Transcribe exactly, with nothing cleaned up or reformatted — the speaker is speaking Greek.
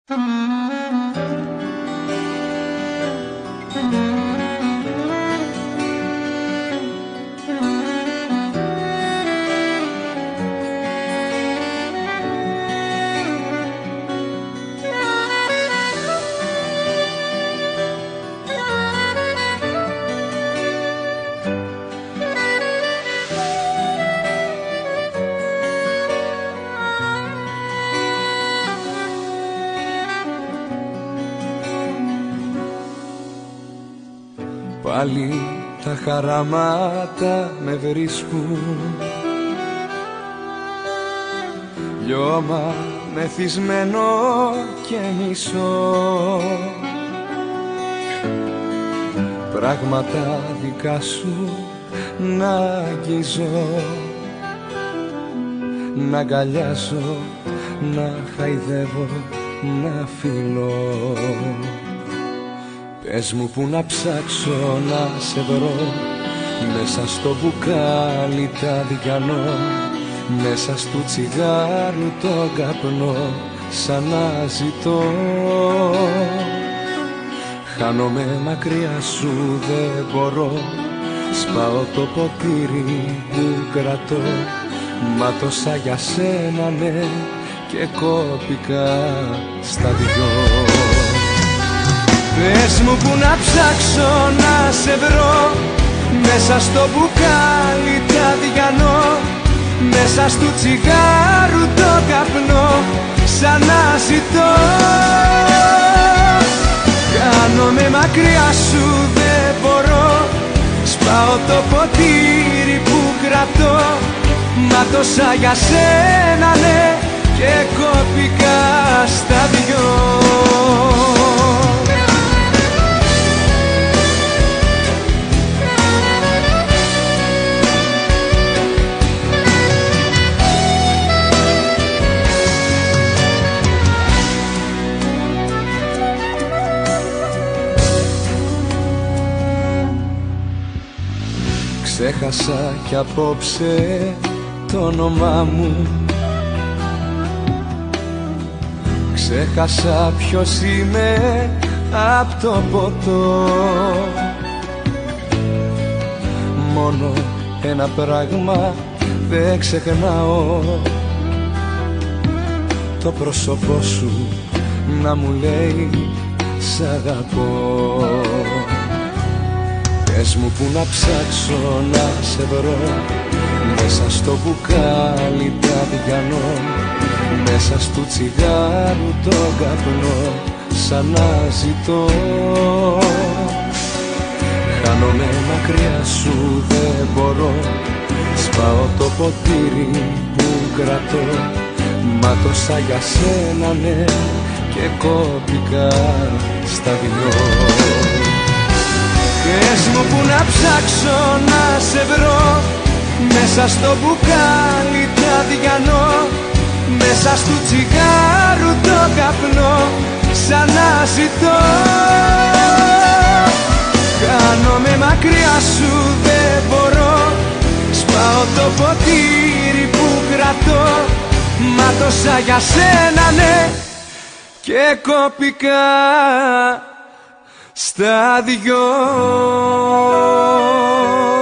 Πάλι τα χαραμάτα με βρίσκουν, λιώμα μεθυσμένο και μισό. Πράγματα δικά σου να αγγίζω, να αγκαλιάζω, να χαϊδεύω, να φιλώ. Πες μου που να ψάξω να σε βρω, μέσα στο μπουκάλι τα δικιανό, μέσα στο τσιγάρου το καπνό, σαν να ζητώ. Χάνομαι μακριά σου δεν μπορώ, σπάω το ποτήρι που κρατώ, μα τόσα για σένα ναι και κόπηκα στα δυο. Πες μου που να ψάξω να σε βρω, μέσα στο μπουκάλι τα διανό, μέσα στο τσιγάρου το καπνό, σαν να ζητώ. Κάνομαι μακριά σου δεν μπορώ, σπάω το ποτήρι που κρατώ, μα τόσα για σένα ναι και κόπηκα στα δυο. Ξέχασα κι απόψε το όνομά μου, ξέχασα ποιος είμαι απ' το ποτό. Μόνο ένα πράγμα δεν ξεχνάω, το πρόσωπό σου να μου λέει σ' αγαπώ. Πες μου που να ψάξω να σε βρω, μέσα στο μπουκάλι τα διανό, μέσα στο τσιγάρου το καπνό, σαν να ζητώ. Χάνομαι μακριά σου δεν μπορώ, σπάω το ποτήρι που κρατώ, μα τόσα για σένα ναι και κόπηκα στα δυο. Πες μου που να ψάξω να σε βρω, μέσα στο μπουκάλι τα διανό, μέσα στο τσιγάρου το καπνό, σαν να ζητώ. Κάνομαι μακριά σου δεν μπορώ, σπάω το ποτήρι που κρατώ, μα τόσα για σένα ναι και κόπηκα στα δυο.